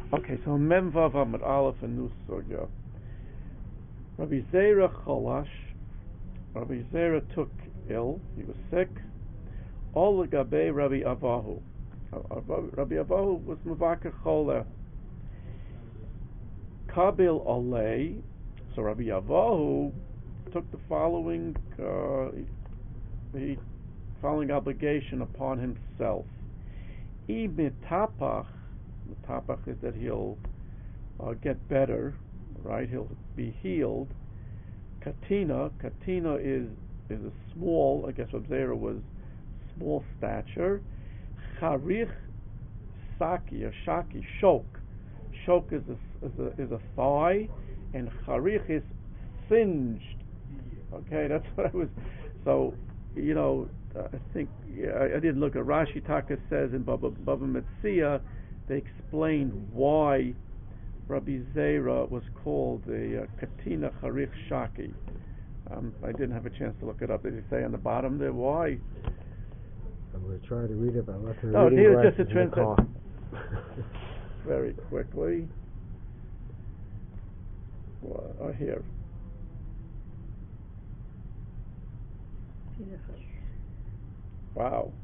Okay, so Mem Vav Amud Aleph and Nus Sugya. Rabbi Zera Cholash. Rabbi Zera took ill. He was sick. All Gabe Rabbi Avahu. Rabbi Avahu was Mavaka Chola. Kabil Olei. So Rabbi Avahu took the following obligation upon himself. Mitapach is that he'll get better, right? He'll be healed. Katina is a small. I guess Rabbi Zera was small stature. Charich saki or shaki shok. Shok is a thigh, and charich is singed. Okay, that's what I was. So I think I didn't look at Rashi. Taka says in Baba Metzia, they explained why Rabbi Zera was called the Katina Charich Shaki. I didn't have a chance to look it up. Did he say on the bottom there why? I'm going to try to read it, but unless I'm reading here just a translation. Very quickly. Here. Wow.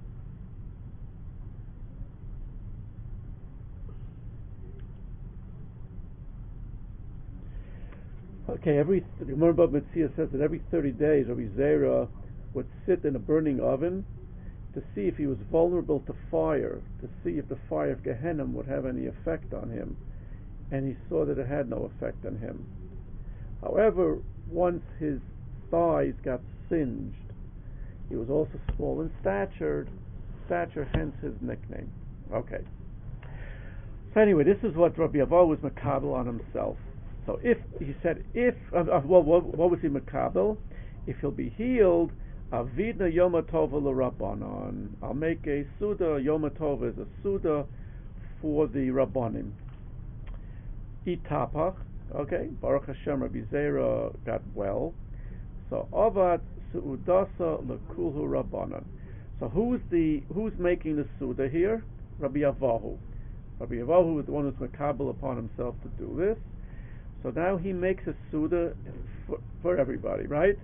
Okay, the Gemara Bava Metzia says that every 30 days Rabbi Zera would sit in a burning oven to see if he was vulnerable to fire, to see if the fire of Gehenna would have any effect on him. And he saw that it had no effect on him. However, once his thighs got singed, he was also small in stature, hence his nickname. Okay. So anyway, this is what Rabbi Avahu was makabel on himself. So what was he makabel? If he'll be healed, avidna yoma tova l'rabbanon. I'll make a suda. Yoma tova is a suda for the rabbanim. Itapach. Okay, Baruch Hashem, Rabbi Zera got well. So avad suudasa lekulhu rabbanon. So who's making the suda here? Rabbi Avahu. Rabbi Avahu is the one who's makabel upon himself to do this. So now he makes a suda for everybody, right?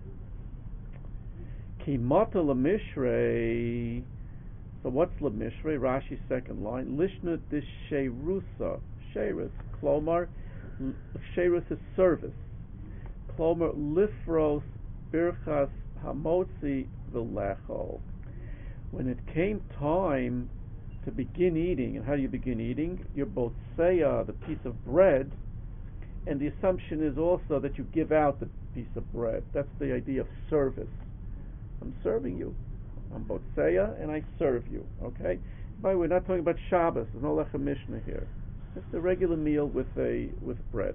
Ki mata lemishrei. So what's lemishrei? Rashi's second line. Lishna disherusa. Sherus. Klomar. Sherus is service. Klomar lifros birchas hamotzi v'lechol. When it came time to begin eating, and how do you begin eating? You're both seya, the piece of bread, and the assumption is also that you give out the piece of bread. That's the idea of service. I'm serving you. I'm botseya and I serve you. Okay? By the way, we're not talking about Shabbos. There's no lechem mishnah here. Just a regular meal with bread.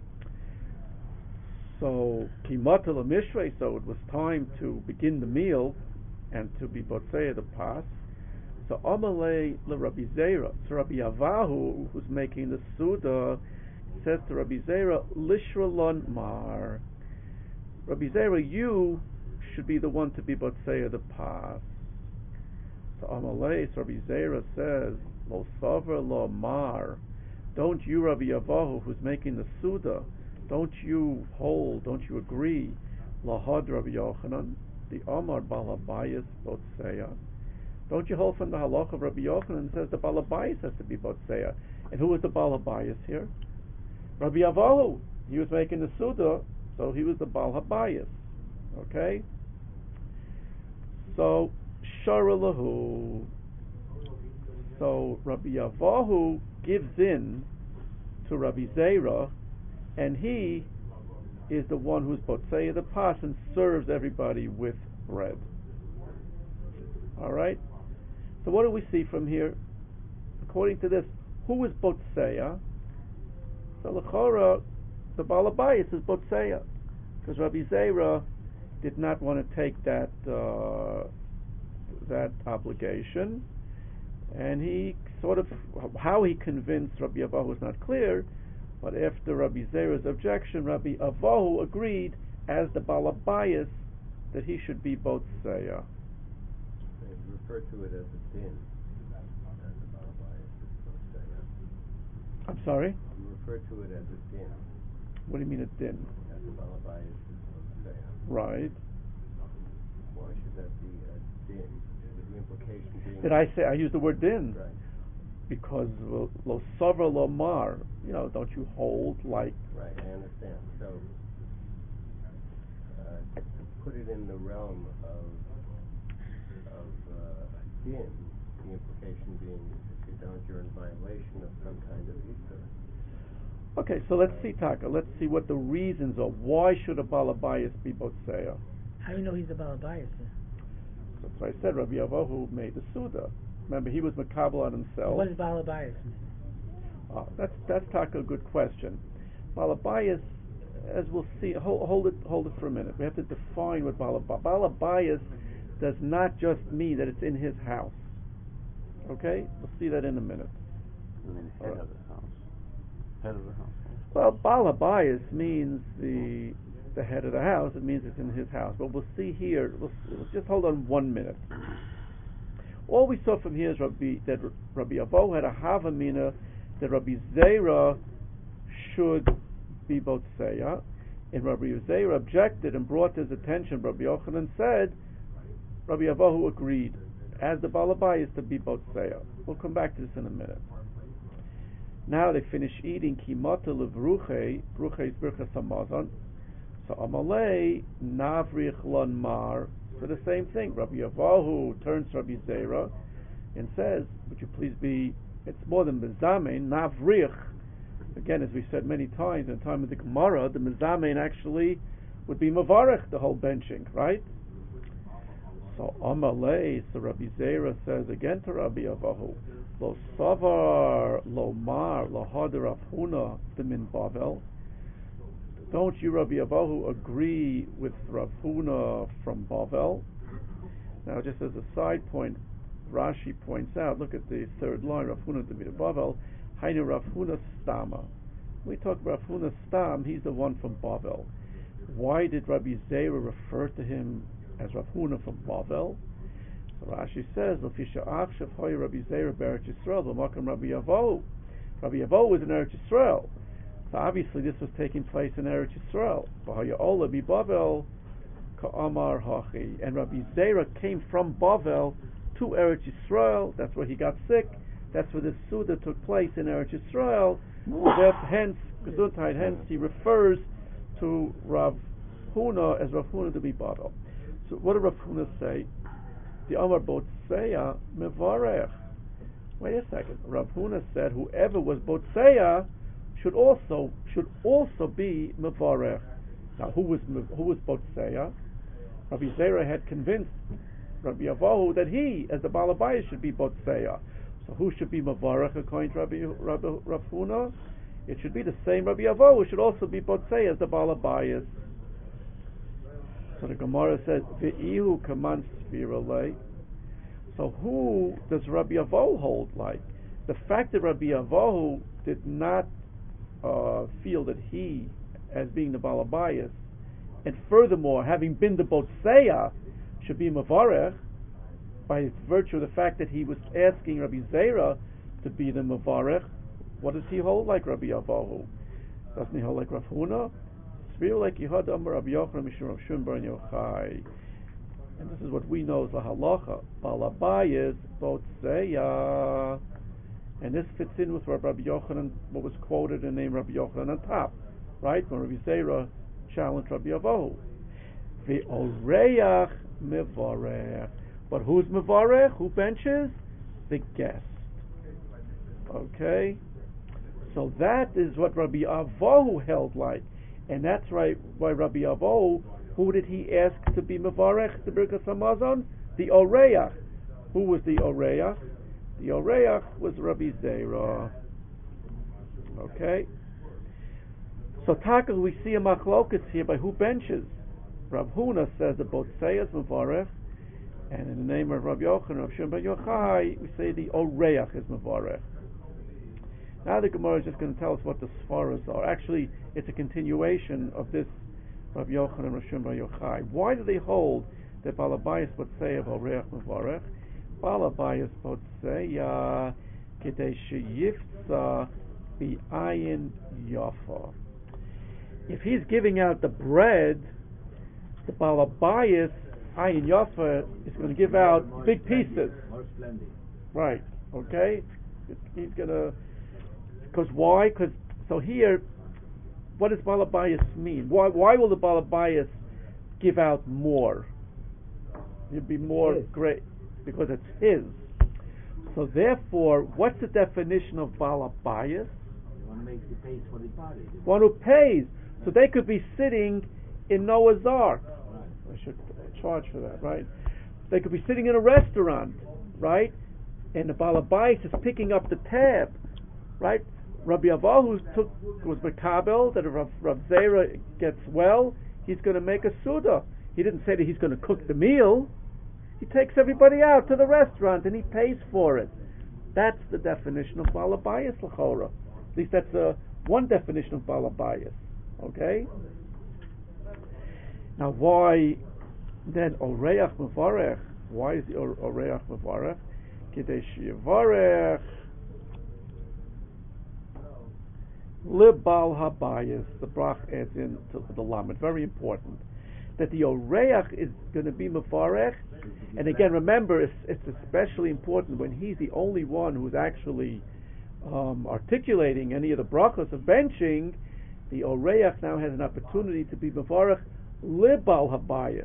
So kimata l'mishrei. So it was time to begin the meal and to be botseya the pas. So amalei l'Rabbi Zera. So Rabbi Avahu, who's making the suda, says to Rabbi Zera, Lishralon Mar. Rabbi Zera, you should be the one to be Botseya the Pas. So Amalei, so Rabbi Zera says, Lo Saver Lo Mar. Don't you, Rabbi Avahu, who's making the Suda, don't you agree, Lahad Rabbi Yochanan, the Amar Balabayas Botseya. Don't you hold from the halach of Rabbi Yochanan that says the Balabayas has to be Botseya? And who was the Balabayas here? Rabbi Avahu, he was making the Suda, so he was the Baal Habayis. Okay? So, Shara Lahu. So, Rabbi Avahu gives in to Rabbi Zera, and he is the one who's Botseya the Pas and serves everybody with bread. Alright? So, what do we see from here? According to this, who is Botseya? So l'chora, the Baal Habayis is Botseya, because Rabbi Zera did not want to take that obligation, and he sort of, how he convinced Rabbi Avahu was not clear, but after Rabbi Zera's objection, Rabbi Avahu agreed as the Baal Habayis that he should be Botseya. They refer to it as a din. As the Baal Habayis is Botseya. I'm sorry? You refer to it as a din. What do you mean a din? As a balabayas is say. Right. Why should that be a din? The implication being. Did I say I used the word din? Right. Because lo savar lo mar, don't you hold like? Right, I understand. So to put it in the realm of din, the implication being if you don't, you're in violation of some kind of Easter. Okay, so let's see, Taka. Let's see what the reasons are. Why should a balabayas be botseya? How do you know he's a balabayas? That's why I said Rabbi Avohu made the Suda. Remember, he was makabel on himself. What does balabayas mean? That's Taka, a good question. Balabayas, as we'll see, hold it for a minute. We have to define what balabayas does not just mean that it's in his house. Okay, we'll see that in a minute. I mean, head of the house. Head of the house. Well, balabayas means the head of the house. It means it's in his house. But we'll see here. We'll just hold on 1 minute. All we saw from here is that Rabbi Avohu had a havamina that Rabbi Zera should be botseya, and Rabbi Zera objected and brought to his attention. Rabbi Yochanan said, Rabbi Avohu agreed, as the balabayas to be botseya. We'll come back to this in a minute. Now they finish eating kimata levruche. Bruche is birchas hamazon. So amalei navrich lon mar. So the same thing. Rabbi Avohu turns to Rabbi Zera and says, "Would you please be? It's more than mezamein navrich." Again, as we said many times in the time of the Gemara, the mezamein actually would be mavarech, the whole benching, right? So amalei. So Rabbi Zera says again to Rabbi Avohu, "Lo savar lo mar lo hader Rav Huna b'min Bavel." Don't you, Rabbi Avohu, agree with Rav Huna from Bavel? Now, just as a side point, Rashi points out, look at the third line, Rav Huna to be the Bavel, Hainu Rav Huna Stama. We talk about Rav Huna Stam, he's the one from Bavel. Why did Rabbi Zera refer to him as Rav Huna from Bavel? So Rashi says, L'fisha achshav hoy Rabbi Zera b'Eretz Yisrael, v'makam Rabbi Avohu. Rabbi Avohu was in Eretz Yisrael. So obviously this was taking place in Eretz Yisrael. And Rabbi Zera came from Bavel to Eretz Yisrael. That's where he got sick. That's where the Suda took place in Eretz Yisrael. Hence he refers to Rav Huna as Rav Huna to be Bavel. So what did Rav Huna say? The Amar Botseya Mevarech. Wait a second. Rav Huna said whoever was Botseya should also be mevarech. Now, who was botseya? Rabbi Zera had convinced Rabbi Avohu that he, as the balabayas, should be botseya. So, who should be mevarech according to Rav Huna? It should be the same Rabbi Avohu should also be botseya as the balabayas. So the Gemara says, "Ve'ihu kaman spirale." So, who does Rabbi Avohu hold like? The fact that Rabbi Avohu did not feel that he, as being the balabayas, and furthermore having been the botseya, should be mavarech by virtue of the fact that he was asking Rabbi Zera to be the mavarech. What does he hold like Rabbi Avohu? Doesn't he hold like Rav Huna? Svir like Yehud Amar Rabbi Yochanan Mishum Rav Shimon Bar Yochai. And this is what we know as the halacha. Balabayas botseya. And this fits in with Rabbi Yochanan, what was quoted in the name Rabbi Yochanan on top, right? When Rabbi Zera challenged Rabbi Avohu. Ve'oreach mevarech. But who's mevarech? Who benches? The guest. Okay? So that is what Rabbi Avohu held like. And that's right, why Rabbi Avohu, who did he ask to be mevarech, the Birkas Hamazon? The Oreach. Who was the Oreach? The Oreach was Rabbi Zera. Okay? So Taka, we see a machlokas here by who benches. Rav Huna says the Botseya is Mevarech, and in the name of Rabbi Yochanan, Rav Shimon Bar Yochai, we say the Oreach is Mevarech. Now the Gemara is just going to tell us what the Sfaras are. Actually, it's a continuation of this Rabbi Yochanan, Rav Shimon Bar Yochai. Why do they hold that Balabayas Botseya of Oreach Mevarech? Balabayas Botseya Kedei Sheyifza the ayin yafa. If he's giving out the bread, the balabayas ayin yafa is going to give out big pieces. More splendid. Right. Okay. He's gonna. Because why? So here, what does balabayas mean? Why will the balabayas give out more? It'd be more great because it's his. So therefore, what's the definition of balabayas? The one makes the pays for the party. One who pays. So they could be sitting in Noah's Ark. Right. I should charge for that, right? They could be sitting in a restaurant, right? And the balabayas is picking up the tab, right? Rabbi Avahu was Makabel, that if Rav Zera gets well, he's going to make a Suda. He didn't say that he's going to cook the meal. He takes everybody out to the restaurant and he pays for it. That's the definition of balabayas l'chora. At least that's one definition of balabayas. Okay? Now why then Oreach Mevarech? Why is the Oreach Mevarech? Kidei sheyivarech Libal habayis, the brach adds in to the lamed. Very important that the oreach is going to be mefarech. And again, remember, it's especially important when he's the only one who's actually articulating any of the brachos of benching. The oreach now has an opportunity to be mefarech libal habayis.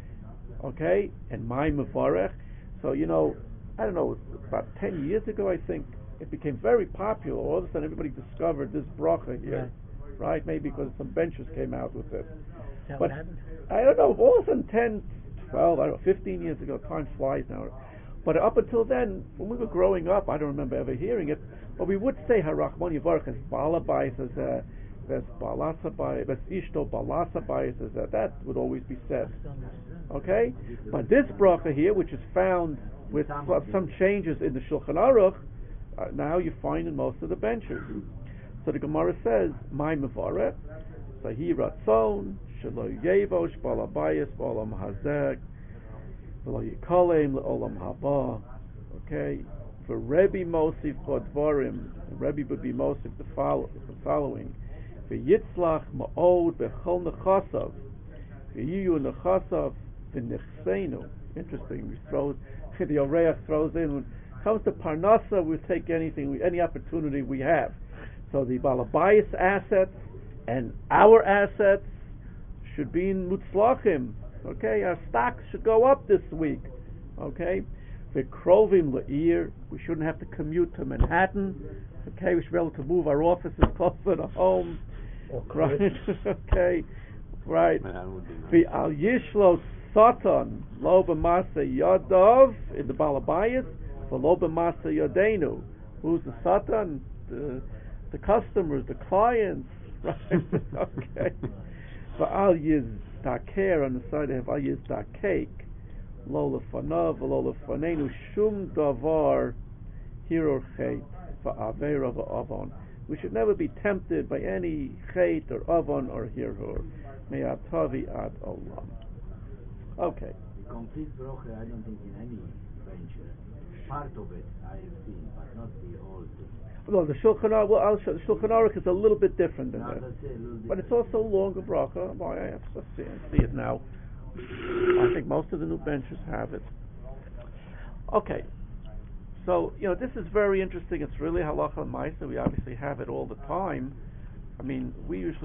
Okay, and my mefarech. So I don't know, about 10 years ago, I think. It became very popular. All of a sudden, everybody discovered this bracha here, right? Maybe because some benches came out with it. Is that But what happened? I don't know. All of a sudden, 10, 12, I don't know, 15 years ago, time flies now. But up until then, when we were growing up, I don't remember ever hearing it. But we would say Harachmon Yivarech as Balabayis, as Balasabayis, as Ishto Balasabayis, as that would always be said. Okay, but this bracha here, which is found with some changes in the Shulchan Aruch. Now you find in most of the benches. So the Gemara says, "My mevarech, sahi ratzon, shelo yevosh balabayis b'olam hazek, v'lo yikalem le'olam haba." Okay, for Rebbe Mosif Bodvarim, Rebbe would be Mosif the following: v'yitzlach ma'od b'chol nechasav, v'yiyu nechasav v'nichseinu. Interesting. We throw the Oreach throws in. When comes to Parnasa, we'll take any opportunity we have. So the Balabayas assets and our assets should be in Mutzlachim. Okay, our stocks should go up this week. Okay, V'krovim le'ir, we shouldn't have to commute to Manhattan. Okay, we should be able to move our offices closer to home. Right? Okay, right. Manhattan would be nice. V'al yishlo satan lo b'masa yadav in the Balabayas. Lo b'masa yodenu. Who's the satan? The customers, the clients, right? Okay. V'al yizdaker, on the side they have al yizdakek. Lo lefanav, lo lefanenu, shum davar hiror chet va'avera va'avon. We should never be tempted by any chet or avon or hiror. Me'atavi ad olam. Okay. The complete broche, I don't think in any venture. Part of it I have seen, but not the whole thing. Well, the Shulchan Aruch, the Shulchan Aruch is a little bit different than Now, that. let's say a little bit But it's also longer bracha. Boy, I have to see it now. I think most of the new benches have it. Okay. So, this is very interesting. It's really halacha ma'aseh. We obviously have it all the time. I mean,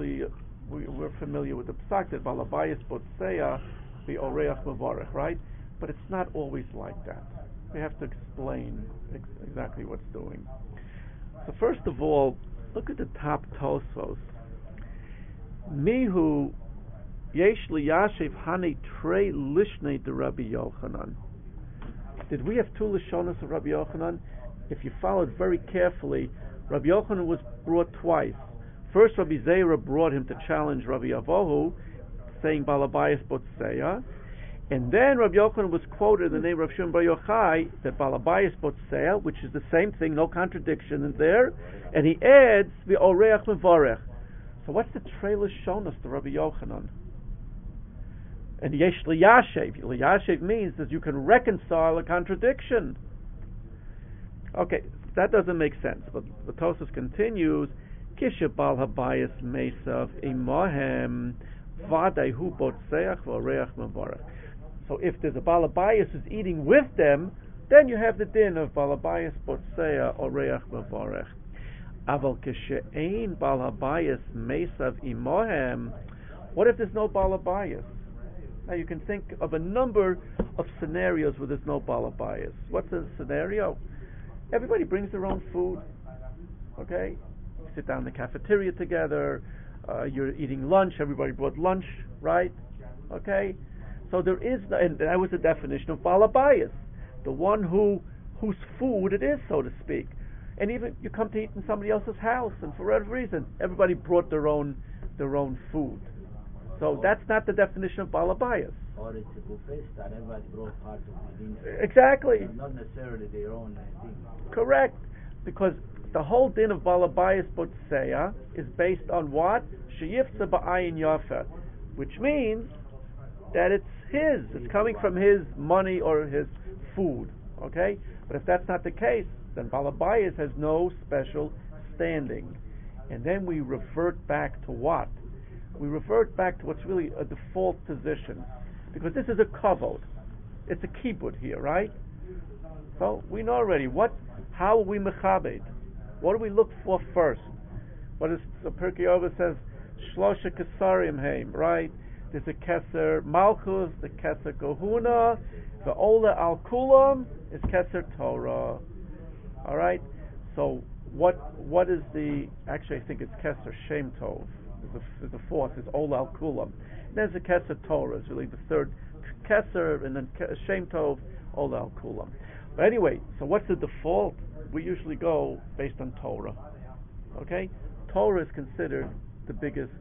we're familiar with the psak that balabayas botseya be oreach mevarech, right? But it's not always like that. We have to explain exactly what's doing. So first of all, look at the top Tosfos. Mihu yesh liyashev hane trei lishnei de Rabbi Yochanan. Did we have two lishonos of Rabbi Yochanan? If you followed very carefully, Rabbi Yochanan was brought twice. First, Rabbi Zera brought him to challenge Rabbi Avohu, saying Balabayas Botseya. And then Rabbi Yochanan was quoted in the name of Shimon Bar Yochai that Balabayas Botseya, which is the same thing, no contradiction in there, and he adds the Oreach Mevarech. So what's the Trei Lishonos to Rabbi Yochanan? And Yesh Liyashev. Liyashev means that you can reconcile a contradiction. Okay, that doesn't make sense. But the Tosfos continues, Kisha bal habayis mesav imahem vaday hu botzeach v'oreach mevarach. So if there's a bal habayis who's eating with them, then you have the din of bal habayis botzeach oreach mevarach. Aval kishe'ein bal habayis mesav imahem. What if there's no bal habayis? Now you can think of a number of scenarios where there's no bal habayis. What's the scenario? Everybody brings their own food. Okay? You sit down in the cafeteria together, you're eating lunch, everybody brought lunch, right? Okay? So there is, and that was the definition of bal habayis, the one whose food it is, so to speak. And even you come to eat in somebody else's house, and for whatever reason, everybody brought their own food. So that's not the definition of bal habayis. Or it's a buffet style, everybody brought part of the dinner. Exactly. Not necessarily their own thing. Correct. Because the whole din of bal habayis botzeya is based on what? Sheyifza ba'ayin yafa, which means that it's his. It's coming from his money or his food. Okay? But if that's not the case, then bal habayis has no special standing. And then we revert back to what? We revert back to what's really a default position. Because this is a kavod. It's a kibbud here, right? So we know already how are we mechabed? What do we look for first? What is the Pirkei Avos says? Shlosha kesarim heim, right? There's a keser malchus, the keser kohuna, the ola al kulam is keser Torah. All right. So what is the? Actually, I think it's keser shem tov. There's a fourth. It's ola al kulam. There's a keser Torah. It's really the third keser, and then shem tov, ola al kulam. But anyway, so what's the default? We usually go based on Torah. Okay? Torah is considered the biggest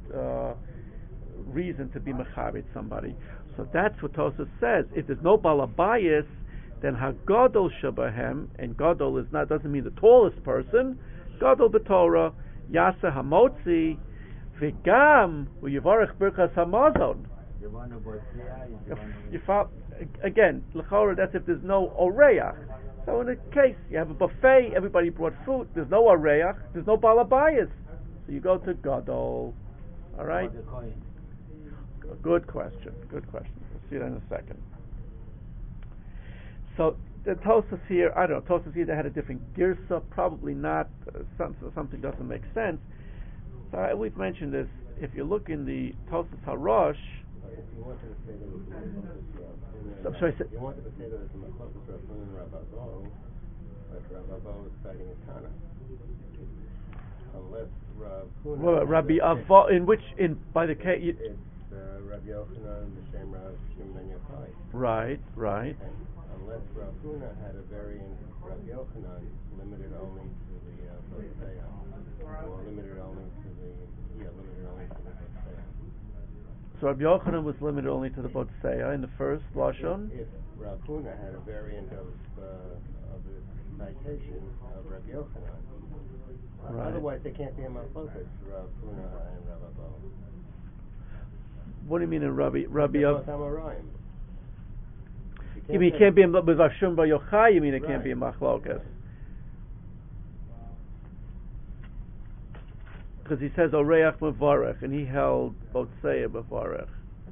reason to be mechabed somebody. So that's what Tosfos says. If there's no bal habayis, then hagadol shabahem, and gadol doesn't mean the tallest person. Gadol b'Torah, yasa hamotzi, v'gam u'yivarech birkas hamazon. The one who bought Again, l'chora, that's if there's no oreach. So in a case, you have a buffet, everybody brought food, there's no oreach, there's no bal habayis. So you go to gadol. All right? Good question. We'll see that in a second. So the Tosfos here, I don't know, Tosfos either had a different girsa, probably not, something doesn't make sense. So we've mentioned this. If you look in the Tosfos Harosh, you wanted to say there was a you wanted to say there was a machlokas Rav Huna and Rav Abo, but Rav Abo is citing a Tana. Unless Rav Huna... Well, Rabbi Avo, by the case... It's Rabbi Yochanan, B'Shem Rav Shimon ben Yochai. Right. And unless Rav Huna had a variant Rav Yochanan, limited only to the Botzeya, or limited only to the Botzeya. So Rabbi Yochanan was limited only to the Botzeya in the first Lashon. If Rav Huna had a variant of the citation of Rabbi Yochanan, right. Otherwise they can't be a machlokas, Rav Huna and Rav Abo. What do you mean in Rabbi Both Av? Amoraim. You mean it can't be with Rav Shimon bar Yochai? You mean it can't be a machlokas? Because he says Oreach Mevarech, and he held Botzeya Mevarech.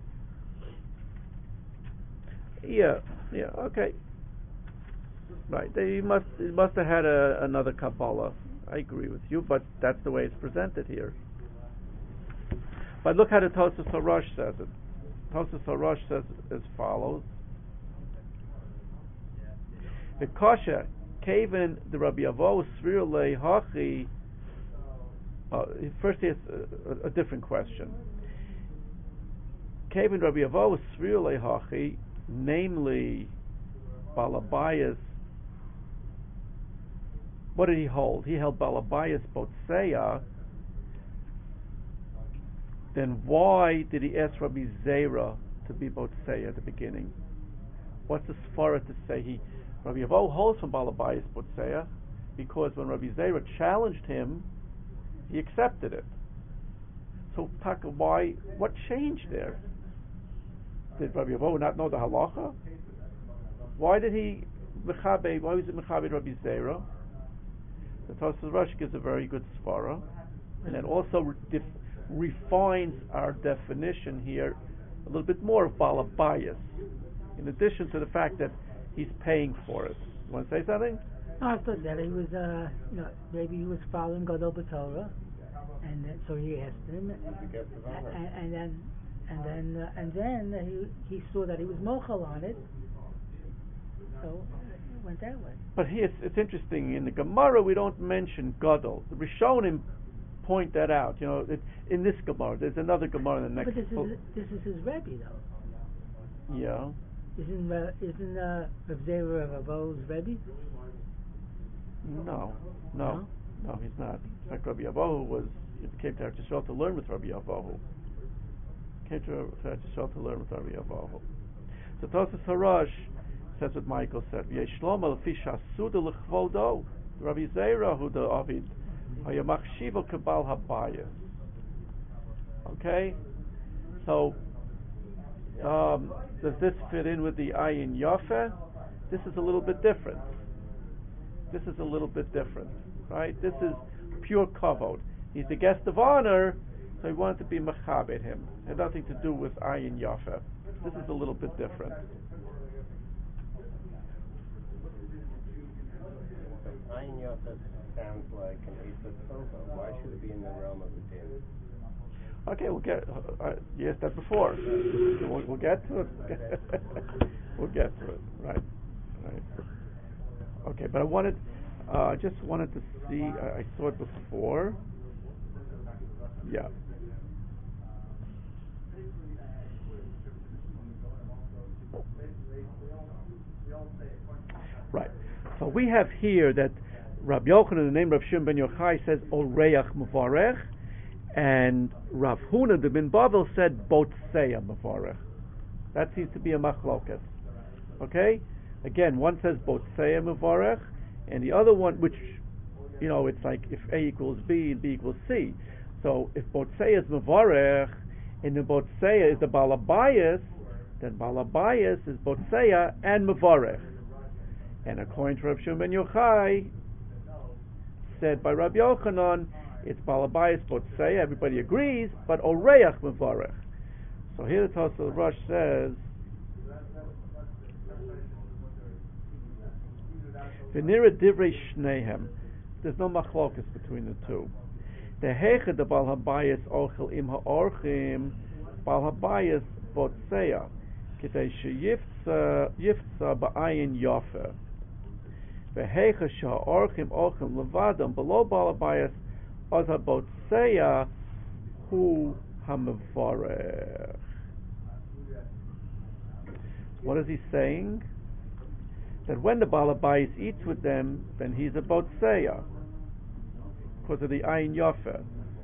Yeah, okay. Right, he must have had another Kabbalah. I agree with you, but that's the way it's presented here. But look how the Tosfos Harosh says it. Tosfos Harosh says as follows: the Kasha Kaven the Rabbi Avo Svir Le Hachi. First, he has a different question. Kaven Rabbi Avo Svir Le Hachi, namely bal habayis. What did he hold? He held bal habayis Botzeya. Then why did he ask Rabbi Zera to be Botzeya at the beginning? What's the svara to say Rabbi Avo holds from bal habayis Botzeya? Because when Rabbi Zera challenged him, he accepted it. So, Taka, what changed there? Did Rabbi Avo not know the halacha? Why was it Mechabed Rabbi Zera? The Tosfos Rosh gives a very good svara, and it also refines our definition here a little bit more of balabayas, in addition to the fact that he's paying for it. You want to say something? No, I thought that he was, maybe he was following Gadol B'Torah, and then, so he asked him, and then he saw that he was mochel on it, so it went that way. But here it's interesting. In the Gemara, we don't mention Gadol. The Rishonim point that out. In this Gemara, there's another Gemara in the next. But this is his Rebbe, though. Yeah. Isn't Rav Zera Rav Avo's Rebbe? No, he's not. In fact, Rabbi Avohu came to Eretz Yisrael to learn with Rabbi Avohu. So Tosfos Harash says what Michael said. V'yeshlomo l'fi shasuda l'chvodo. Rabbi Zera hu the Avid hayamachshivo kabal habayis. Okay, so does this fit in with the Ayin Yafeh? This is a little bit different. Right? This is pure kavod. He's the guest of honor, so he wanted to be mechabed him. It had nothing to do with Ayin Yafeh. This is a little bit different. Ayin Yafeh sounds like an Esav Tova. Why should it be in the realm of the din? Okay, we'll get. You asked that before. We'll get to it. We'll get to it. Right. Okay, but I just wanted to see. I saw it before. Yeah. Right. So we have here that Rabbi Yochanan, the name of Shimon ben Yochai, says Oreach Mevarech, and Rav Huna the Ben Bavel said Botseya Mevarech. That seems to be a machlokas. Okay? Again, one says Botseya Mevarech, and the other one, which, it's like if A equals B and B equals C. So if Botseya is Mevarech, and the Botseya is the Balabayas, then Balabayas is Botseya and Mevarech. And according to Rav Shimon ben Yochai, said by Rabbi Yochanan, it's Balabayas Botseya, everybody agrees, but Oreach Mevarech. So here the Tosfos Rosh says, V'nira divrei shnehem. There's no machlokas between the two. The hecha the Bal Habayis ochel im ha'orchim, Bal Habayis Botseya, k'tei sheyifza ba'ayin yafeh. V'hecha sheha'orchim ochel levadam below Bal Habayis az ha'botseya hu ha'mevarech. What is he saying? That when the Balabais eats with them, then he's a Botseya, because of the Ayin Yafeh.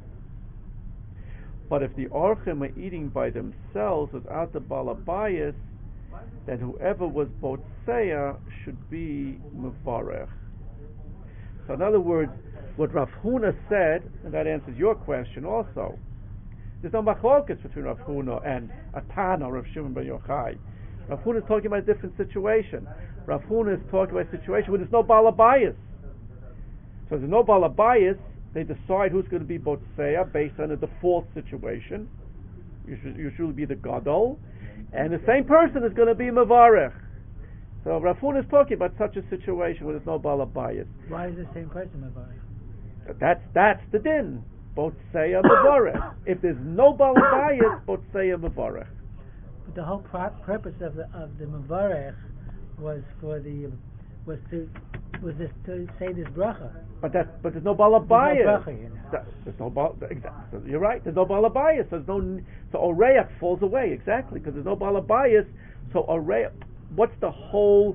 But if the Orchim are eating by themselves without the Balabais, then whoever was Botseya should be Mevarech. So in other words, what Rav Huna said, and that answers your question also, there's no machlokas between Rav Huna and Atana or Rav Shimon ben Yochai. Rav Huna is talking about a different situation. Rav Huna is talking about a situation where there's no Balabayas. So there's no Balabayas, they decide who's going to be Botseya based on a default situation. Usually be the Gadol. And the same person is going to be Mevarech. So Rav Huna is talking about such a situation where there's no Balabayas. Why is the same person Mevarech? That's the din. Botseya Mevarech. If there's no Balabayas, Botseya Mevarech. But the whole purpose of the Mevarech was to say this bracha. But there's no Balabayas. There's no bracha, Exactly. You're right. There's no Balabayas. So Oreach falls away exactly because there's no Balabayas. So Oreach. What's the whole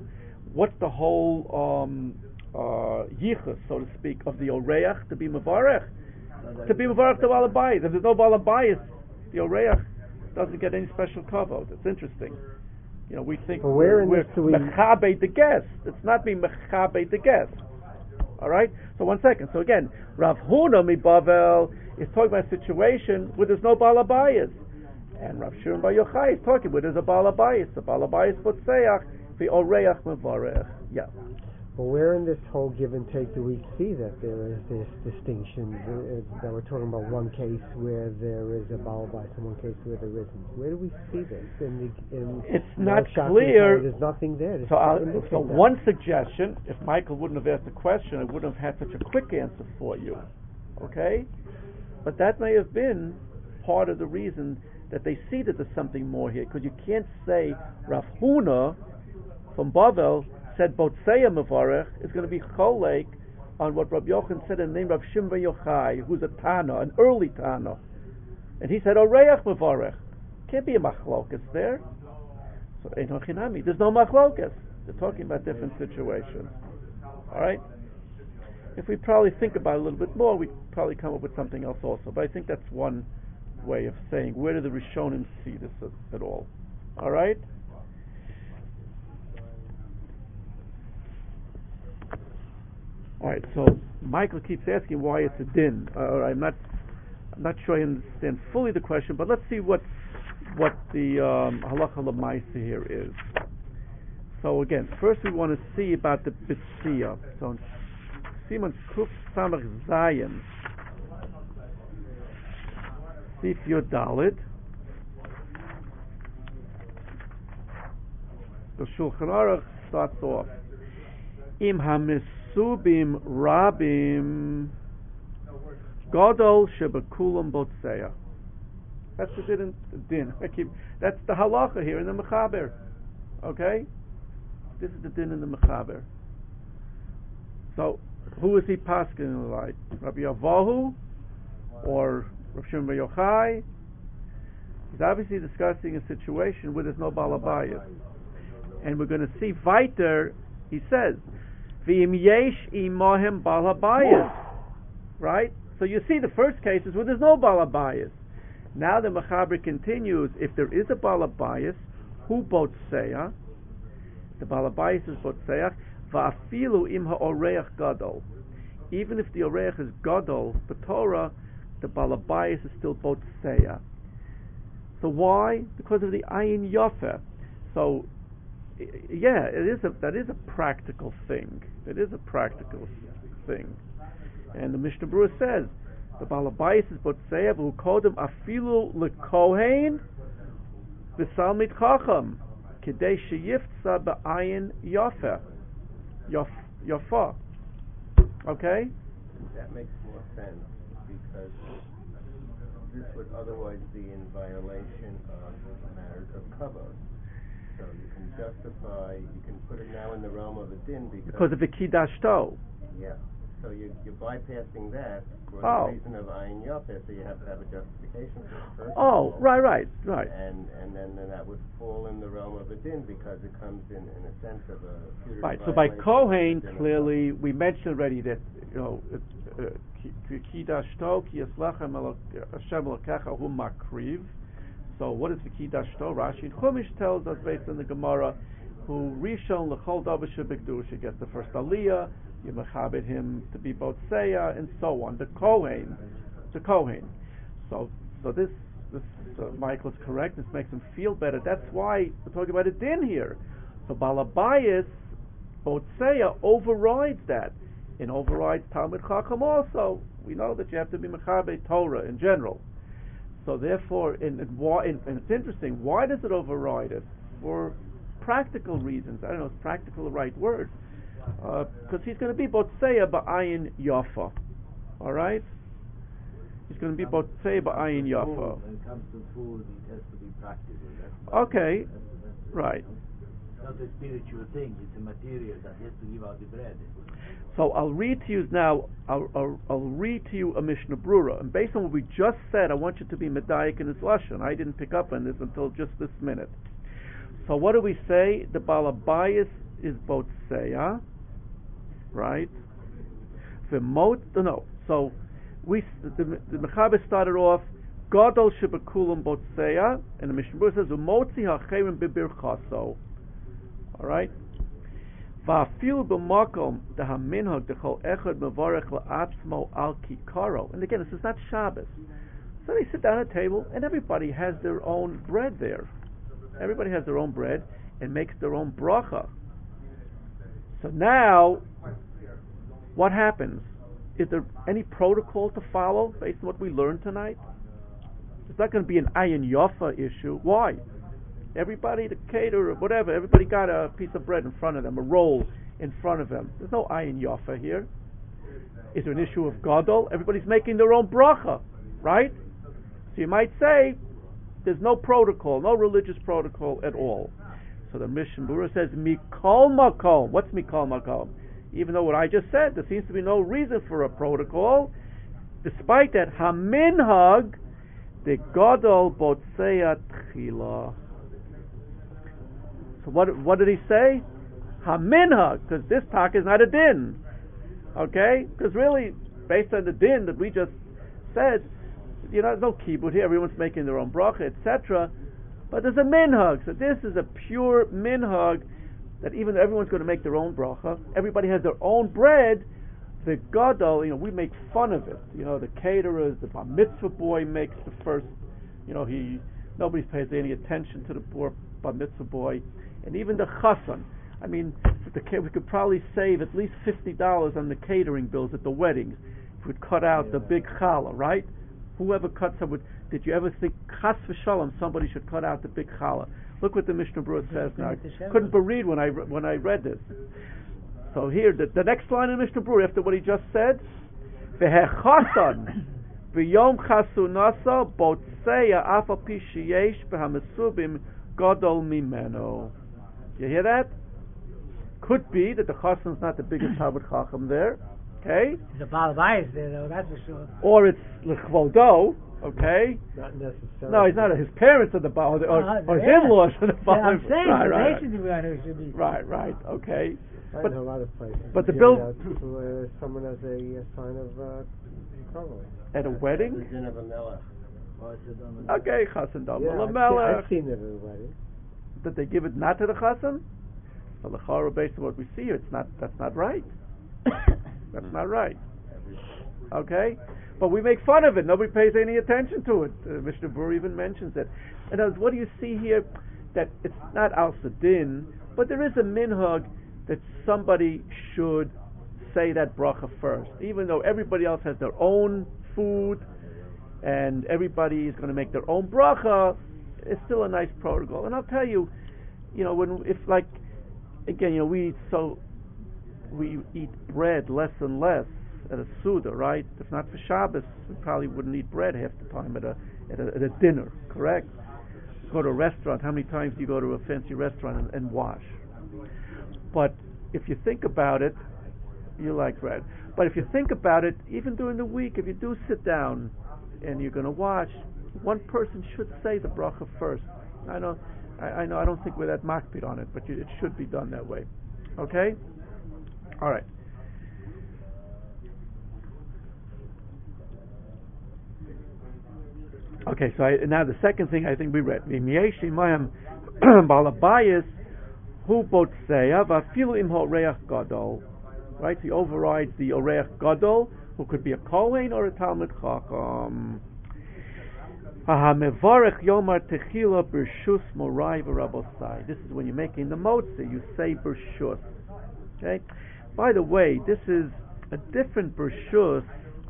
yichus, so to speak, of the Oreach to be Mevarech? To be Mevarech to Balabayas. If there's no Balabayas, the Oreach doesn't get any special kavod. It's interesting. We think we're mechabe the guest. It's not being mechabe the guest. All right. So 1 second. So again, Rav Huna mi Bavel is talking about a situation where there's no Balabayas, and Rav Shimon bar Yochai is talking where there's a Balabayas. The Balabayas Botseach the Oreach Mevarech. Yeah. Well, where in this whole give and take do we see that there is this distinction? That we're talking about one case where there is a Baal Bais and one case where there isn't. Where do we see this? It's not clear. There's nothing there. So one suggestion, if Michael wouldn't have asked the question, I wouldn't have had such a quick answer for you. Okay? But that may have been part of the reason that they see that there's something more here. Because you can't say Rav Huna from Bavel said Botseya Mevarech is going to be Cholek on what Rabbi Yochanan said in the name of Shimon ben Yochai, who's a Tana, an early Tana. And he said, Oreach Mevarech. Can't be a Machlokas there. So, Eino Chinami, there's no Machlokas. They're talking about different situations. Alright? If we probably think about it a little bit more, we'd probably come up with something else also. But I think that's one way of saying, where do the Rishonim see this at all? Alright? Alright, so Michael keeps asking why it's a din. I'm not sure I understand fully the question, but let's see what the halacha l'maisa here is. So again, first we want to see about the bitzia. So in Siman Kuf Samach Zayin, Sif Yod Daled, the Shulchan Aruch starts off, Im HaMesubim Rabim Gadol Shebekulam Botseya. That's the din. That's the halacha here in the Mechaber. Okay? This is the din in the Mechaber. So, who is he paskin like? Rabbi Avahu or Rav Shimon ben Yochai? He's obviously discussing a situation where there's no balabayas. And we're going to see weiter, he says, V'im yesh imohem balabayas. Right? So you see the first case is where there's no balabayas. Now the Mechaber continues, if there is a balabayas, who botseya? The balabayas is botseya. Va'afilu im ha'oreach gadol. Even if the oreach is gadol, the Torah, the balabayas is still botseya. So why? Because of the ayin yafeh. So, yeah, that is a practical thing. It is a practical thing. And the Mishnah Berurah says, the balabayas is botseya v'hu kodem afilu lekohen v'salmid chacham kedei sheyiftza ba'ayin yafeh. Yafa. Okay? That makes more sense because this would otherwise be in violation of matters of kavod. So you can justify, you can put it now in the realm of a din because of the kidashto. Yeah. So you're bypassing that for the reason of ayin yafeh, so you have to have a justification for it first. Right. And then that would fall in the realm of a din because it comes in a sense of a punitive right. So by Kohen, clearly, we mentioned already that kidashto ki yaslachem Hashem elokecha hu makriv. So what is the kidashto? Rashi and Chumash tells us based on the Gemara, who rishon l'chol davar shebekdusha gets the first aliyah. You mechabed him to be botseya and so on. The Kohen. So this Michael's correct. This makes him feel better. That's why we're talking about a din here. So balabayas botseya overrides that, and overrides Talmud Chacham also. We know that you have to be mechabed Torah in general. So therefore, and it's interesting. Why does it override it? For practical reasons. I don't know. Is practical the right word? Because he's going to be botseya ba'ayin yafa. Alright? He's going to be botseya ba'ayin yafa. When it comes to food, it has to be practical. Okay. Right. It's not a spiritual thing, it's a material that has to give out the bread. So I'll read to you now, I'll read to you a Mishnah Berurah. And based on what we just said, I want you to be medayik in his lashon. I didn't pick up on this until just this minute. So what do we say? The balabayas is botseya. Right? So the Mechaber started off Gadol shebekulam botseya, and the Mishnah Berurah says Umotzi hacherim bibirchaso. All right. Va'afilu b'makom dehaminhag dechol echad mevarech la'atzmo al kikaro. And again, this is not Shabbos. So they sit down at a table, and everybody has their own bread there. Everybody has their own bread and makes their own bracha. So now what happens? Is there any protocol to follow based on what we learned tonight? It's not going to be an ayin yofa issue. Why? Everybody, the caterer, whatever, everybody got a piece of bread in front of them, a roll in front of them. There's no ayin yofa here. Is there an issue of gadol? Everybody's making their own bracha, right? So you might say there's no protocol, no religious protocol at all. So the Mishnah Berurah says mikol makom. What's mikol makom? Even though what I just said, there seems to be no reason for a protocol. Despite that, haminhag the gadol botzei tchila. So what did he say? Haminhag, because this talk is not a din. Okay? Because really, based on the din that we just said, there's no kibbut here, everyone's making their own bracha, etc. But there's a minhag. So this is a pure minhag that even though everyone's going to make their own bracha, everybody has their own bread, the gadol, we make fun of it. The caterers, the bar mitzvah boy makes the first, nobody pays any attention to the poor bar mitzvah boy. And even the chassan. I mean, we could probably save at least $50 on the catering bills at the weddings if we'd cut out the big challah, right? Whoever cuts up with, did you ever think, chas v'shalom, somebody should cut out the big challah? Look what the Mishnah Berurah says now. I couldn't believe when I read this. So here, the next line in Mishnah Berurah, after what he just said, v'hechasan v'yom chasunasa botzeya afa pi sheyesh b'hamesubim gadol mimeno. You hear that? Could be that the chasan's not the biggest Talmud Chacham there. Okay? There's a Baal Bayis there, though, that's for sure. Or it's l'chvodo. Okay? Not necessarily. No, he's not. His parents are the Baal, or his in-laws are the Baal. Yeah, I'm saying, right. They should be. Right, okay. I know a lot of places. But the give bill it out to someone as a sign of kavod. At a wedding? The din of a melech. Okay, chasan dam Yeah, lamelech. I've seen it at a wedding. Did they give it not to the chasan? Well, the chara, based on what we see here, that's not right. That's not right. Okay? But we make fun of it. Nobody pays any attention to it. Mishnah Berurah even mentions it. And what do you see here? That it's not al sadin, but there is a minhag that somebody should say that bracha first. Even though everybody else has their own food and everybody is going to make their own bracha, it's still a nice protocol. And I'll tell you, we eat bread less and less at a Suda, right? If not for Shabbos, we probably wouldn't eat bread half the time at a dinner, correct? Go to a restaurant, how many times do you go to a fancy restaurant and wash? But if you think about it, you like bread. But if you think about it, even during the week, if you do sit down and you're going to wash, one person should say the bracha first. I know, I don't think we're that makpid on it, but it should be done that way. Okay? All right. Okay, so now the second thing I think we read. Balabayas hu botzeya vafilu im horeach gadol. Right? So he overrides the oreach gadol, who could be a kohen or a talmid chacham. Hamevarech yomar techila b'rshus morai v'rabosai. This is when you're making the motzi, you say b'rshus. Okay. By the way, this is a different b'rshus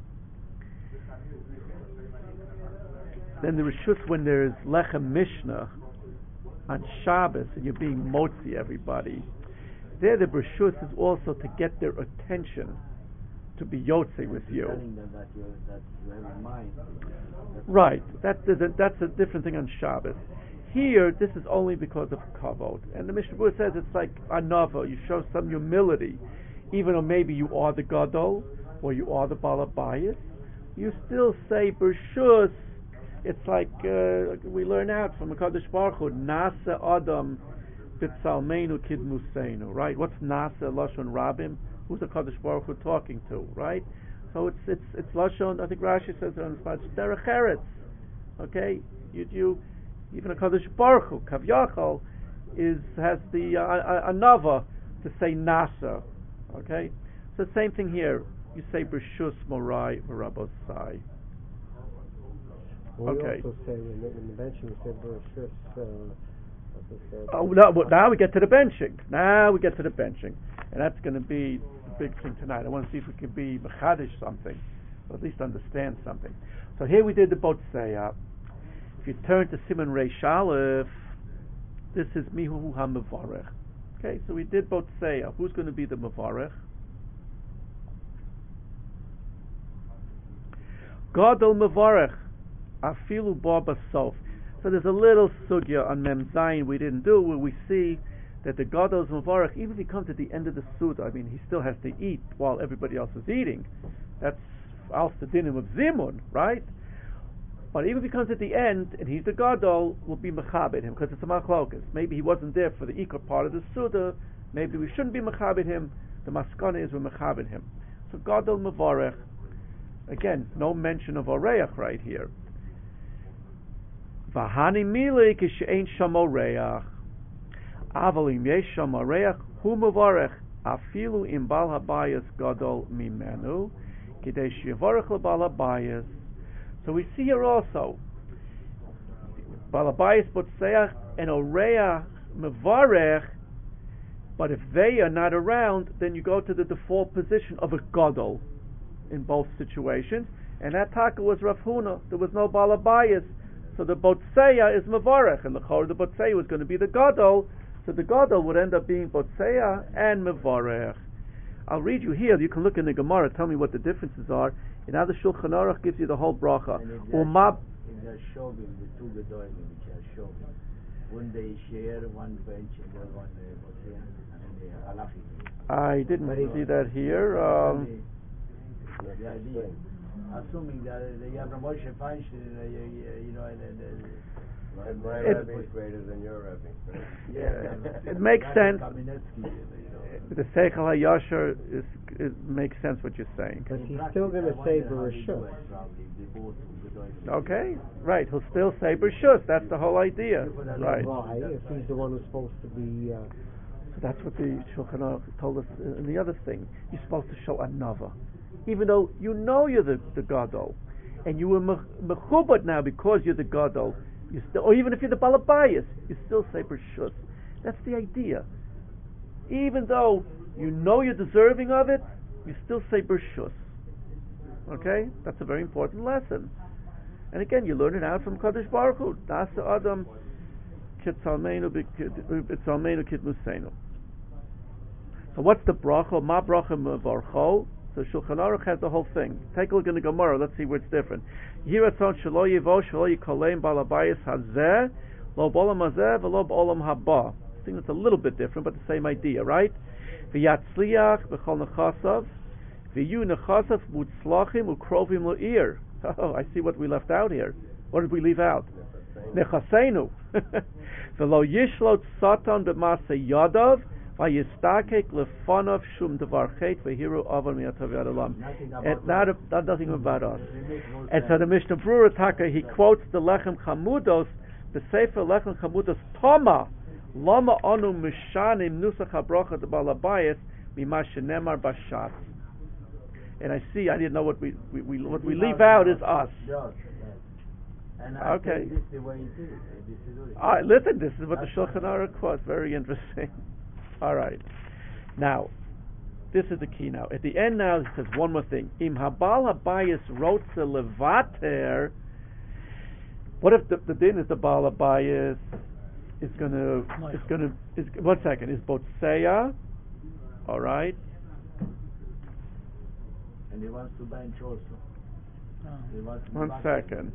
than the reshus when there's lechem mishnah on Shabbos and you're being motzi everybody. There the b'rshus is also to get their attention, to be yotze with you. That you have in mind. Right. That's a different thing on Shabbos. Here, this is only because of kavod. And the Mishnah Berurah says it's like anava. You show some humility. Even though maybe you are the gadol, or you are the balabayas, you still say b'rshus. It's like we learn out from the Kadosh Baruch Hu, Nasa Adam B'Tzalmeinu Kidmuseinu, right? What's Nasa Lashon Rabim? Who's the Kadosh Baruch Hu talking to, right? So it's Lashon. I think Rashi says it on the spot. Derech Eretz, okay? You even a Kadosh Baruch Hu Kavyachol has the anava to say Nasa, okay? So the same thing here. You say B'Rshus Morai V'Rabosai. Well, Okay. We also say in the benching, we said b'rshus. Now we get to the benching. And that's going to be big thing tonight. I want to see if we can be mechadish something, or at least understand something. So here we did the Botseya. If you turn to Siman Reish Aleph, this is Mihu HaMevarech. Okay, so we did Botseya. Who's going to be the Mevarech? Gadol Mevarech Afilu Ba Basof. So there's a little sugya on Mem Zayin we didn't do, where we see that the Gadol Mevarech, even if he comes at the end of the Suda, I mean, he still has to eat while everybody else is eating. That's Al Dinim of Zimun, right? But even if he comes at the end and he's the Gadol, we'll be mechabed him because it's a machlokas. Maybe he wasn't there for the Ikar part of the Suda. Maybe we shouldn't be mechabed him. The maskana is we're mechabed him. So Gadol Mevarech. Again, no mention of Oreach right here. Vahani mili kishein sham Oreach. Avalim yesh sham Oreach hu Mevarech afilu im bal habayis Gadol mimenu kidei shevarech lebal habayis. So we see here also Balabayas Botseach and Oreach Mevarech, but if they are not around, then you go to the default position of a Gadol in both situations, and that taka was Rav Huna. There was no Balabayas, so the Botseya is Mevarech, and the Botseya was going to be the Gadol, so the Gadol would end up being Botseya and Mevarech. I'll read you here. You can look in the Gemara. Tell me what the differences are. And now the Shulchan Aruch gives you the whole bracha. In the Shobim, the two Gedolim which are Shobim, wouldn't they share one bench and the one Botseya, and then the Halachi? I didn't see that here. The idea, assuming that you have a Moshe Feinstein, my Rebbe is greater than your Rebbe. It makes sense. The Seichel HaYashar it makes sense what you're saying. But he's still going to say Bereshut. Okay, right. He'll still say Bereshut. That's the whole idea, right? Why? If he's the one who's supposed to be. So that's what the Shulchan Aruch told us in the other thing. You're supposed to show another, even though you know you're the Gadol, and you were mechubad now because you're the Gadol. You still, or even if you're the Balabayas, you still say Bereshut. That's the idea. Even though you know you're deserving of it, you still say Bereshut. Okay? That's a very important lesson. And again, you learn it out from Kadosh Baruch Hu. Nasa Adam Kitzalmeinu Kitmusenu. So what's the bracha? Ma bracha mevarcho. So Shulchan Aruch has the whole thing. Take a look in the Gemara. Let's see where it's different. Yiratzon shelo yivo shelo yikolem balabayis hazeh lo b'olam hazeh v'lo b'olam haba. I think it's a little bit different, but the same idea, right? V'yatzliach b'chol nechasav v'yu nechasav mutzlachim ukrovim lo'ir. Oh, I see what we left out here. What did we leave out? Nechaseinu. V'lo yishlot satan b'masa yadav v'yistakek lefanov shum devar chet v'hiru avan mi'atav yad olam. And that doesn't even about us. And so the Mishnah Brura Taka, he quotes the Lechem Chamudos, the Sefer Lechem Chamudos Toma, Lama Anu Mishanim Nusach HaBrocha de Balabayas Mima Shenemar Bashat. And I didn't know what we leave out is us. And okay. This is the way it is. Listen, this is what the Shulchan Aruch quotes. Very interesting. All right. Now, this is the key now. At the end now, it says one more thing. Im habal habayis rotze levater. What if the din is the bal habayis is gonna 1 second, is Botseya, all right? And he wants to bench also. He wants to 1 second.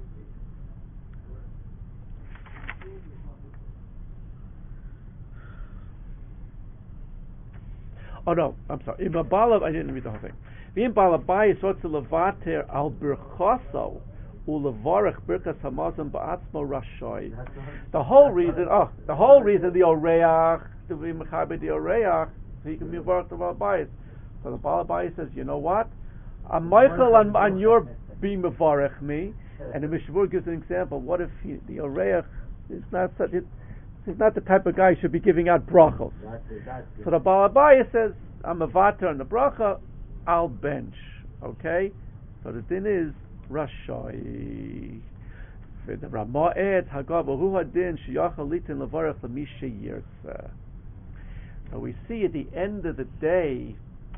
Oh no, I'm sorry. I didn't read the whole thing. V'im balabayis rotze levater al birchoso ulevarech birkas hamazon ba'atzmo rashoy. The whole reason the Oreach, to be mechaber the Oreach, so he can be mevarech the balabayis. So the balabayis says, you know what? I'm Michael on your being mevarech me, and the Mishnah gives an example. What if the Oreach is not such? He's not the type of guy who should be giving out brachos. So the Baal Abayis says, I'm a vater on the bracha, I'll bench. Okay? So the din is Rashay. The Ramah adds, Hagabahu hadin sheyachal litin levarach l'misha yirtzeh. So we see at the end of the day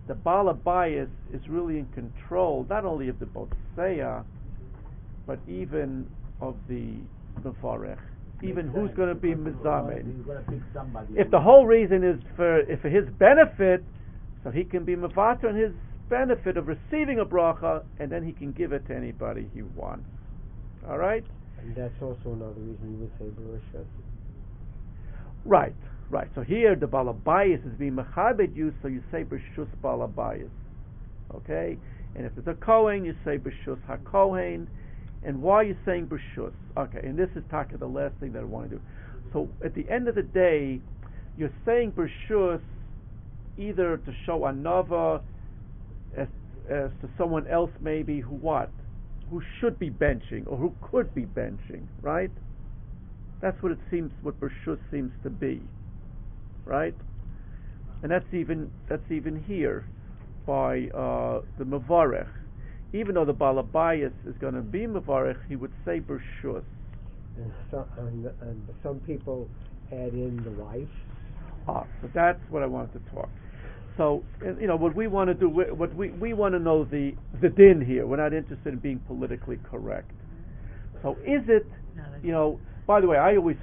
the Baal Habayis is really in control not only of the Botseya, but even of the Mevarech, even who's going to be Mizamen. He's going to pick somebody. If the whole reason is for his benefit, so he can be Mevater on his benefit of receiving a bracha, and then he can give it to anybody he wants. All right? And that's also another reason you would say Bereshus. Right. So here the Baal Habayis is being mechabed you, so you say B'shus Baal Habayis. Okay? And if it's a Kohen, you say B'shus HaKohen. And why are you saying B'shus? Okay, and this is Taka, the last thing that I want to do. So at the end of the day, you're saying B'shus either to show anava as to someone else maybe who should be benching or who could be benching, right? That's what it seems, what B'shus seems to be, right? And that's even here by the Mevarech. Even though the Baal Habayis is going to be Mevarech, he would say B'shus. And some people add in the wife. So that's what I wanted to talk. So, what we want to do, what we want to know the din here. We're not interested in being politically correct. So is it, by the way, I always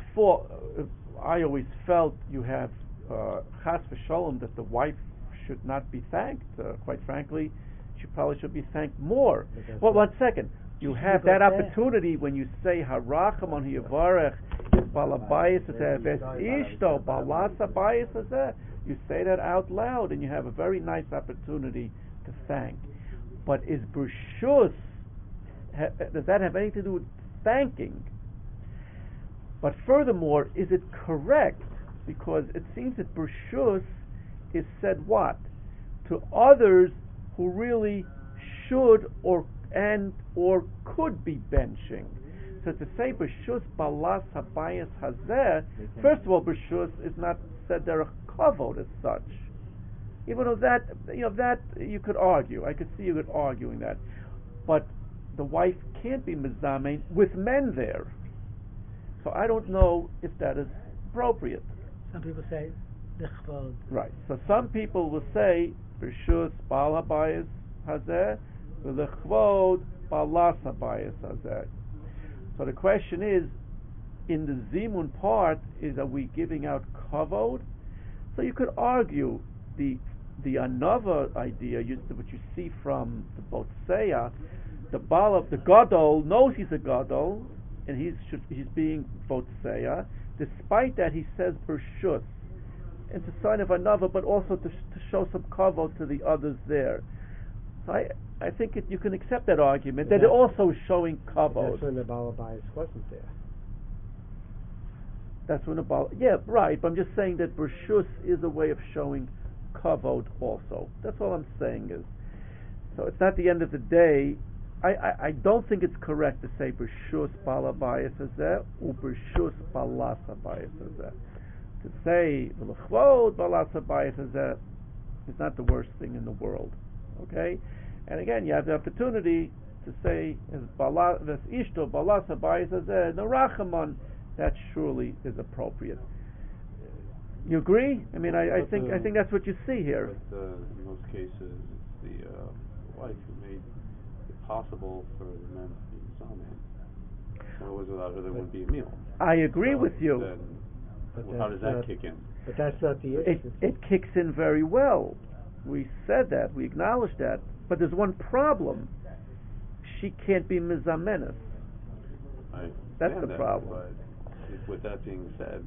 felt you have chas v'sholom that the wife should not be thanked. Quite frankly, she probably should be thanked more. Well, one second. You have that opportunity when you say Haracham on Yavarech is Baal Habayis Ves Ishto Balas Habayis Hazeh. You say that out loud, and you have a very nice opportunity to thank. But is B'shus, does that have anything to do with thanking? But furthermore, is it correct? Because it seems that B'shus is said what? To others who really should or could be benching. So to say B'shus Balas Habayis Hazeh, first of all, B'shus is not said there a kavod as such. Even though that you could argue. I could see you could arguing that. But the wife can't be mizamein with men there. So I don't know if that is appropriate. Some people say l'chvod. Right. So some people will say B'shus Baal Habayis Hazeh v'lechvod Balas Habayis Hazeh. So the question is, in the Zimun part, are we giving out kavod? So you could argue the another idea, what you see from the Botseya, the Gadol knows he's a Gadol, and he's being Botseya. Despite that, he says B'shus. It's a sign of another, but also to show some kavod to the others there. So I think you can accept that argument, that it also is showing kavod. That's when the Baal Habayis wasn't there. That's when right. But I'm just saying that B'shus is a way of showing kavod also. That's all I'm saying is. So it's not the end of the day. I don't think it's correct to say B'shus Baal Habayis Hazeh or B'shus Balas Habayis Hazeh. To say V'lechvod Balas Habayis Hazeh is not the worst thing in the world. Okay? And again, you have the opportunity to say Ves Ishto Balas Habayis Hazeh Narachamon. That surely is appropriate. You agree? I mean, I think that's what you see here. But in most cases, it's the wife who made it possible for the men to be Zamen. In other words, without her, there wouldn't be a meal. I agree with you. Then, how does that kick in? But that's not the issue. It kicks in very well. We said that. We acknowledged that. But there's one problem. She can't be Mizamenes. That's the problem. But with that being said,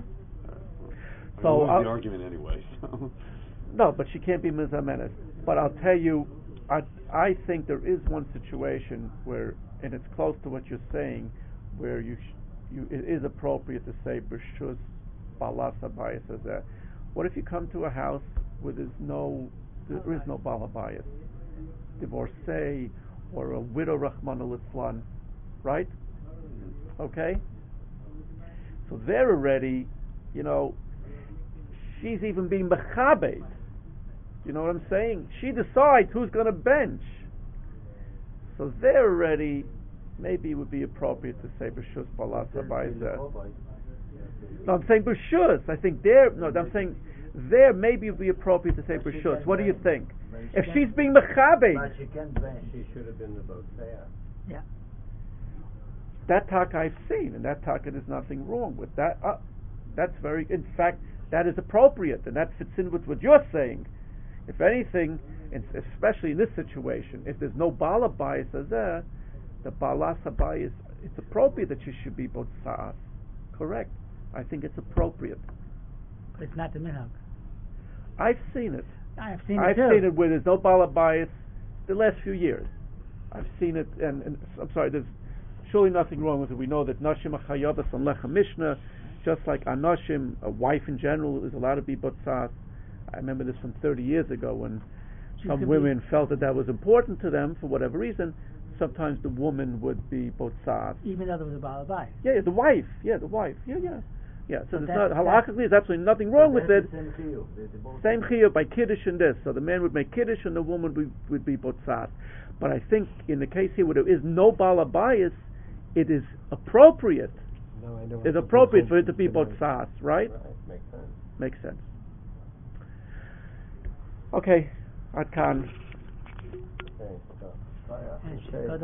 so the argument anyway. No, but she can't be Mizamenes. But I'll tell you, I think there is one situation where, and it's close to what you're saying, where it is appropriate to say B'shus Balas Habayis Hazeh. What if you come to a house where there is no Baal Habayis, divorcee, or a widow Rachmana Litzlan, right? Okay? So they're already, she's even being mechabed. You know what I'm saying? She decides who's going to bench. So they're already, maybe it would be appropriate to say B'shus Balas Habayis Hazeh. No, I'm saying B'shus. I think I'm saying there maybe it would be appropriate to say B'shus. What do you think? If she's being mechabed, But she can't bench. She should have been the botzea. Yeah. that taka I've seen, and that taka there's nothing wrong with that. That's very, in fact, that is appropriate, and that fits in with what you're saying. If anything, especially in this situation, if there's no bala bias there, the balasa bias, it's appropriate that she should be botza'as. Correct. I think it's appropriate. But it's not the minhag. I've seen it. I've seen I've it too. seen it where there's no bala bias the last few years. I've seen it, and I'm sorry, there's surely nothing wrong with it. We know that nashim achayavas on lechem mishnah, just like anashim, a wife in general, is allowed to be botza'as. I remember this from 30 years ago when some women felt that was important to them for whatever reason. Sometimes the woman would be botza'as. Even though there was a balabai. Yeah, the wife. Yeah. So But there's not that's- halachically, there's absolutely nothing wrong with it. Same chiyuv. They both- Same chiyuv by kiddush and this. So the man would make kiddush and the woman would be botza'as. But I think in the case here where there is no bala bias, it is appropriate. No, I know It's appropriate for it to be botza'as, right? Right, makes sense. Makes sense. Okay, Ad Kan. Okay, so, And okay.